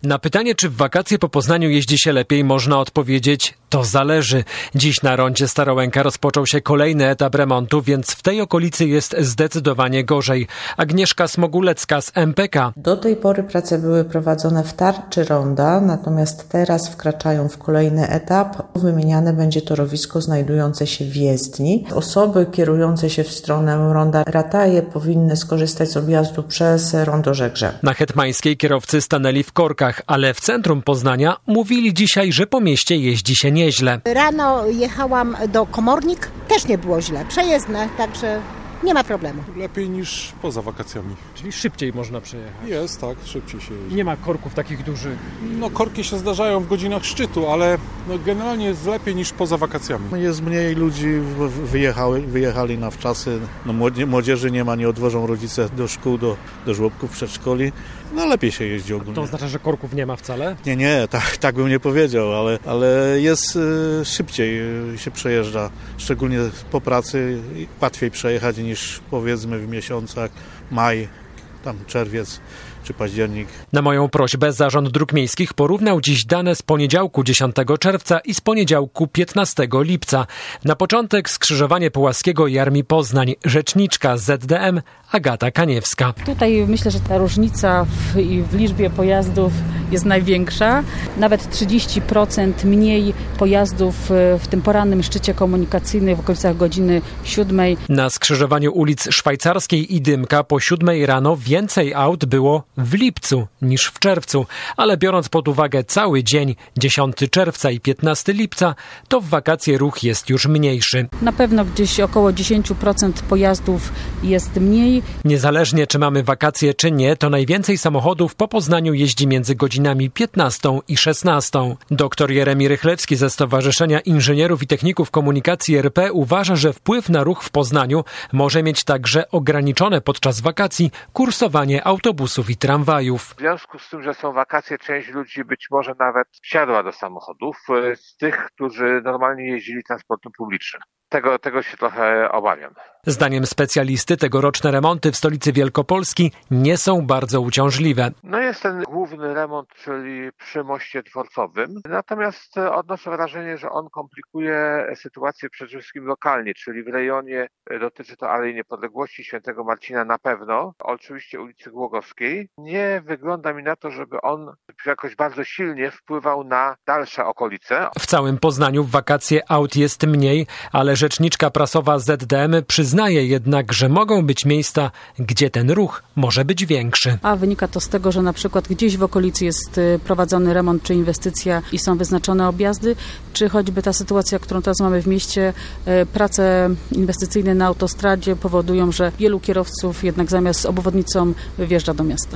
Na pytanie, czy w wakacje po Poznaniu jeździ się lepiej, można odpowiedzieć: to zależy. Dziś na rondzie Starołęka rozpoczął się kolejny etap remontu, więc w tej okolicy jest zdecydowanie gorzej. Agnieszka Smogulecka z MPK. Do tej pory prace były prowadzone w tarczy ronda, natomiast teraz wkraczają w kolejny etap. Wymieniane będzie torowisko znajdujące się w jezdni. Osoby kierujące się w stronę ronda Rataje powinny skorzystać z objazdu przez rondo Żegrze. Na Hetmańskiej kierowcy stanęli w korkach, ale w centrum Poznania mówili dzisiaj, że po mieście jeździ się nieźle. Rano jechałam do Komornik, też nie było źle, przejezdne, także nie ma problemu. Lepiej niż poza wakacjami. Czyli szybciej można przejechać. Jest, tak, szybciej się jeździ. Nie ma korków takich dużych. No korki się zdarzają w godzinach szczytu, ale generalnie jest lepiej niż poza wakacjami. Jest mniej ludzi, wyjechali na wczasy. No, młodzieży nie ma, nie odwożą rodzice do szkół, do żłobków, przedszkoli. No lepiej się jeździ ogólnie. To oznacza, że korków nie ma wcale? Nie, tak bym nie powiedział, ale jest szybciej się przejeżdża, szczególnie po pracy łatwiej przejechać niż powiedzmy w miesiącach maj, tam czerwiec czy październik. Na moją prośbę Zarząd Dróg Miejskich porównał dziś dane z poniedziałku 10 czerwca i z poniedziałku 15 lipca. Na początek skrzyżowanie Pułaskiego i Armii Poznań. Rzeczniczka ZDM Agata Kaniewska. Tutaj myślę, że ta różnica w liczbie pojazdów jest największa. Nawet 30% mniej pojazdów w tym porannym szczycie komunikacyjnym w okolicach godziny 7. Na skrzyżowaniu ulic Szwajcarskiej i Dymka po 7 rano więcej aut było w lipcu niż w czerwcu, ale biorąc pod uwagę cały dzień, 10 czerwca i 15 lipca, to w wakacje ruch jest już mniejszy. Na pewno gdzieś około 10% pojazdów jest mniej. Niezależnie czy mamy wakacje czy nie, to najwięcej samochodów po Poznaniu jeździ między godzinami 15 i 16. Doktor Jeremi Rychlewski ze Stowarzyszenia Inżynierów i Techników Komunikacji RP uważa, że wpływ na ruch w Poznaniu może mieć także ograniczone podczas wakacji kursowanie autobusów i tramwajów. W związku z tym, że są wakacje, część ludzi być może nawet wsiadła do samochodów z tych, którzy normalnie jeździli transportem publicznym. Tego się trochę obawiam. Zdaniem specjalisty tegoroczne remonty w stolicy Wielkopolski nie są bardzo uciążliwe. No jest ten główny remont, czyli przy moście dworcowym. Natomiast odnoszę wrażenie, że on komplikuje sytuację przede wszystkim lokalnie, czyli w rejonie dotyczy to Alei Niepodległości, Świętego Marcina na pewno, oczywiście ulicy Głogowskiej. Nie wygląda mi na to, żeby on jakoś bardzo silnie wpływał na dalsze okolice. W całym Poznaniu w wakacje aut jest mniej, ale rzeczniczka prasowa ZDM przyznaje jednak, że mogą być miejsca, gdzie ten ruch może być większy. A wynika to z tego, że na przykład gdzieś w okolicy jest prowadzony remont czy inwestycja i są wyznaczone objazdy, czy choćby ta sytuacja, którą teraz mamy w mieście, prace inwestycyjne na autostradzie powodują, że wielu kierowców jednak zamiast obwodnicą wjeżdża do miasta.